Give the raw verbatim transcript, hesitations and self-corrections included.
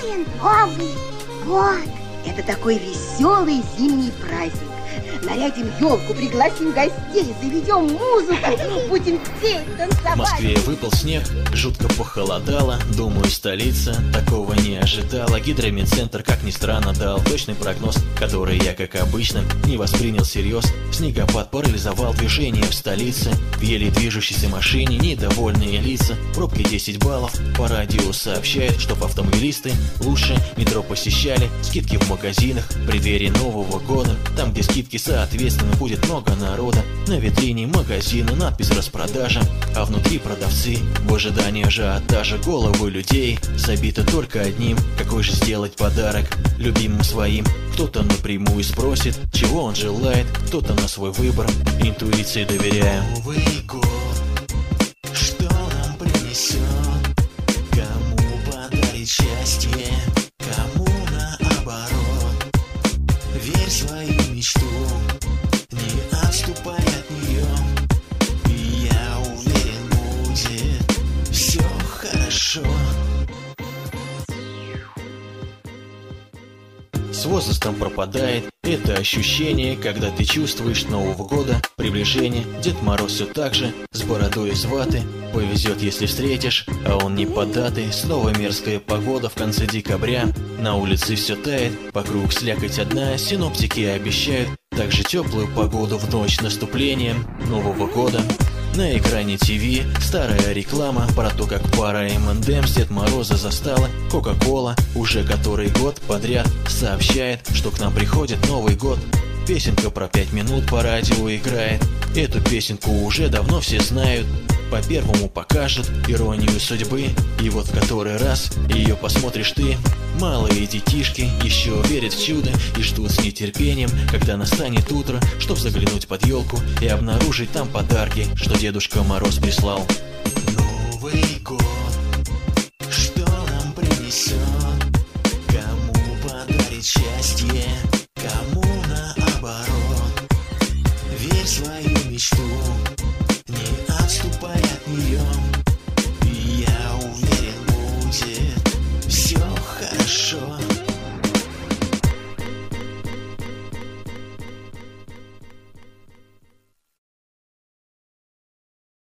наступает Новый год. Это такой веселый зимний праздник. Нарядим елку, пригласим гостей, заведем музыку, будем петь, танцевать. В Москве выпал снег, жутко похолодало. Думаю, столица такого не ожидала. Гидромедцентр, как ни странно, дал точный прогноз, который я, как обычно, не воспринял всерьез. Снегопад парализовал движение в столице. В еле движущейся машине недовольные лица. Пробки десять баллов, по радио сообщают, чтоб автомобилисты лучше метро посещали. Скидки в магазинах в преддверии Нового года. Там, где скидки соответственно будет много народа. На витрине магазина надпись «Распродажа», а внутри продавцы в ожидании ажиотажа. Головы людей забиты только одним: какой же сделать подарок любимым своим. Кто-то напрямую спросит, чего он желает, кто-то на свой выбор интуиции доверяя. Новый год, что нам принесет? Кому подарит счастье, кому наоборот? Верь в свою мечту, не отступай от нее, и я уверен, будет все хорошо. С возрастом пропадает это ощущение, когда ты чувствуешь Нового года приближение. Дед Мороз все так же, с бородой из ваты. Повезет, если встретишь, а он не поддатый. Снова мерзкая погода в конце декабря. На улице все тает, вокруг слякоть одна. Синоптики обещают также теплую погоду в ночь наступления Нового года. На экране ТВ старая реклама про то, как пара эм энд эмс Дед Мороза застала. Кока-кола уже который год подряд сообщает, что к нам приходит Новый год. Песенка про пять минут по радио играет. Эту песенку уже давно все знают. По первому покажут иронию судьбы, и вот в который раз ее посмотришь ты. Малые детишки еще верят в чудо и ждут с нетерпением, когда настанет утро, чтоб заглянуть под елку и обнаружить там подарки, что Дедушка Мороз прислал. Новый год.